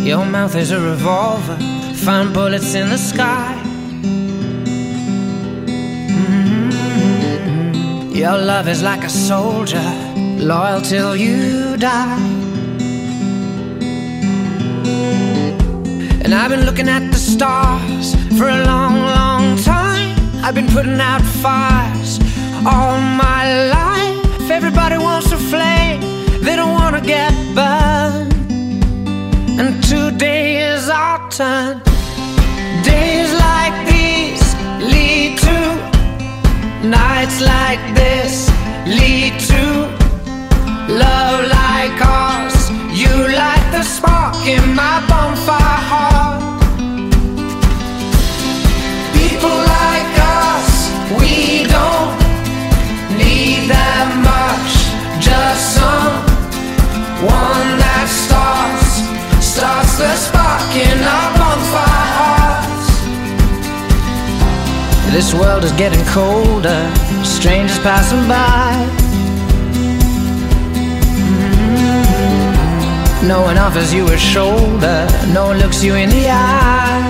Your mouth is a revolver, find bullets in the sky. Your love is like a soldier, loyal till you die. And I've been looking at the stars for a long, long time. I've been putting out fires all my life. Everybody wants a flame, they don't want to get burned. And today is our turn. Days like these lead to nights like this, lead to love like ours. You light the spark in my bonfire heart. People like us, we don't need that much. Just someone that starts the spark in our bonfire hearts. This world is getting colder, strangers passing by. No one offers you a shoulder, no one looks you in the eye.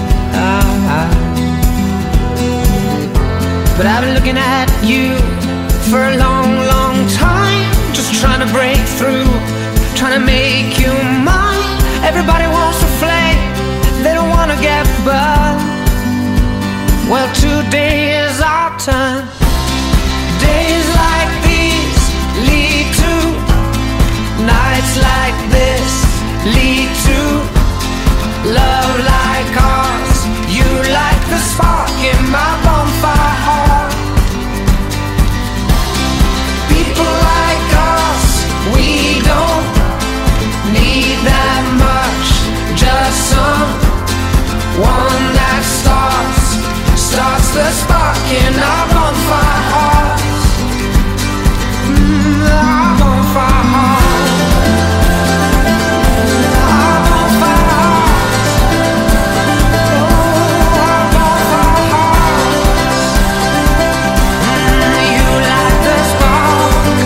But I've been looking at you for a long, long time, just trying to break through, trying to make you mine. Everybody wants a flame, they don't want to get burned. Well, today is our turn. Days like these lead to nights like this, lead to love like ours. You light the spark in my bonfire heart. People like us, we don't need that much. Just someone that starts the spark in our bonfire hearts. Our bonfire hearts. Our bonfire hearts. Oh, our bonfire hearts. You light the spark.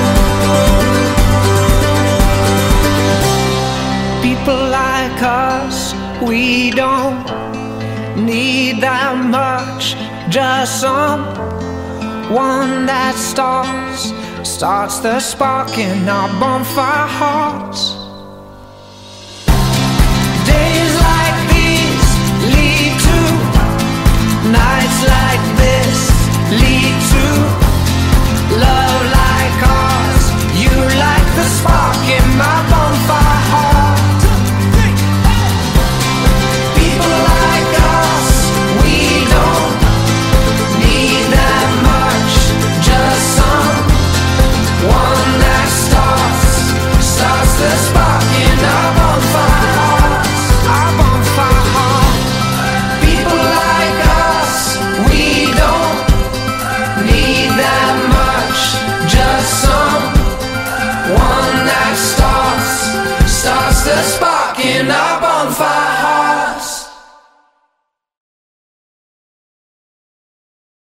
People like us, we don't need that much. Just someone that starts the spark in our bonfire hearts.